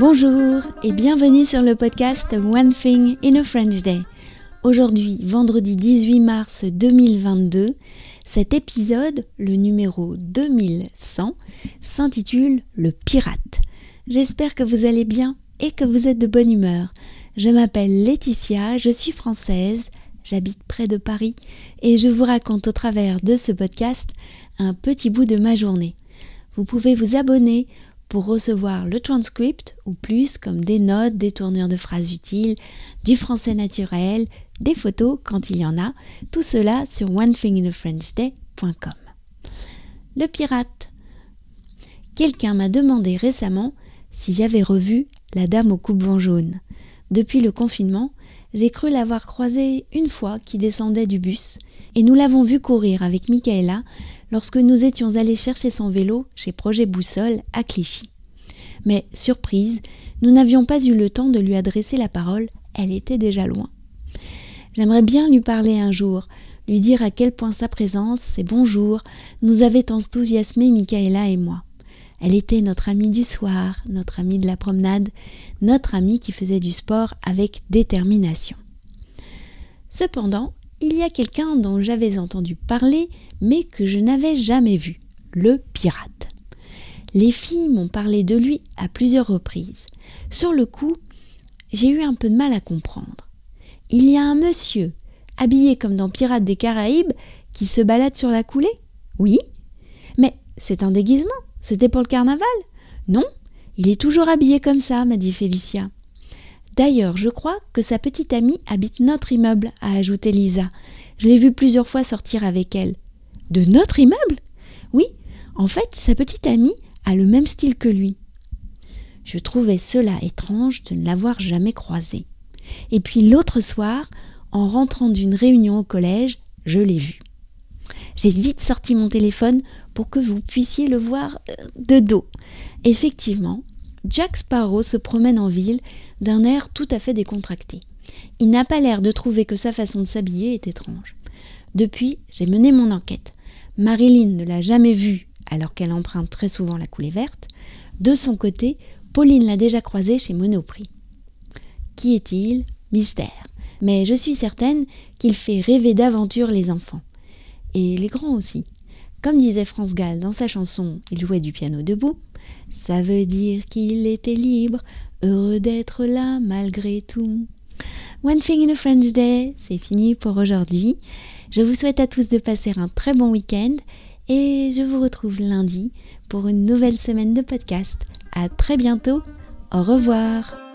Bonjour et bienvenue sur le podcast One Thing in a French Day. Aujourd'hui, vendredi 18 mars 2022, cet épisode, le numéro 2100, s'intitule « Le pirate ». J'espère que vous allez bien et que vous êtes de bonne humeur. Je m'appelle Laetitia, je suis française, j'habite près de Paris et je vous raconte au travers de ce podcast un petit bout de ma journée. Vous pouvez vous abonner pour recevoir le transcript ou plus comme des notes, des tournures de phrases utiles, du français naturel, des photos quand il y en a, tout cela sur onethinginafrenchday.com. Le pirate. Quelqu'un m'a demandé récemment si j'avais revu la dame aux coupe-vents jaunes. Depuis le confinement, j'ai cru l'avoir croisée une fois qui descendait du bus et nous l'avons vue courir avec Michaela lorsque nous étions allés chercher son vélo chez Projet Boussole à Clichy. Mais, surprise, nous n'avions pas eu le temps de lui adresser la parole, elle était déjà loin. J'aimerais bien lui parler un jour, lui dire à quel point sa présence, ses bonjours, nous avaient enthousiasmé Michaela et moi. Elle était notre amie du soir, notre amie de la promenade, notre amie qui faisait du sport avec détermination. Cependant, il y a quelqu'un dont j'avais entendu parler, mais que je n'avais jamais vu, le pirate. Les filles m'ont parlé de lui à plusieurs reprises. Sur le coup, j'ai eu un peu de mal à comprendre. Il y a un monsieur, habillé comme dans Pirates des Caraïbes, qui se balade sur la coulée ? Oui. Mais c'est un déguisement ? C'était pour le carnaval ? Non, il est toujours habillé comme ça, m'a dit Félicia. D'ailleurs, je crois que sa petite amie habite notre immeuble, a ajouté Lisa. Je l'ai vue plusieurs fois sortir avec elle. De notre immeuble ? Oui, en fait, sa petite amie a le même style que lui. Je trouvais cela étrange de ne l'avoir jamais croisé. Et puis l'autre soir, en rentrant d'une réunion au collège, je l'ai vu. J'ai vite sorti mon téléphone pour que vous puissiez le voir de dos. Effectivement, Jack Sparrow se promène en ville d'un air tout à fait décontracté. Il n'a pas l'air de trouver que sa façon de s'habiller est étrange. Depuis, j'ai mené mon enquête. Marilyn ne l'a jamais vu alors qu'elle emprunte très souvent la coulée verte. De son côté, Pauline l'a déjà croisé chez Monoprix. Qui est-il ? Mystère. Mais je suis certaine qu'il fait rêver d'aventure les enfants. Et les grands aussi. Comme disait France Gall dans sa chanson « Il jouait du piano debout », ça veut dire qu'il était libre, heureux d'être là malgré tout. One Thing in a French Day, c'est fini pour aujourd'hui. Je vous souhaite à tous de passer un très bon week-end et je vous retrouve lundi pour une nouvelle semaine de podcast. À très bientôt, au revoir.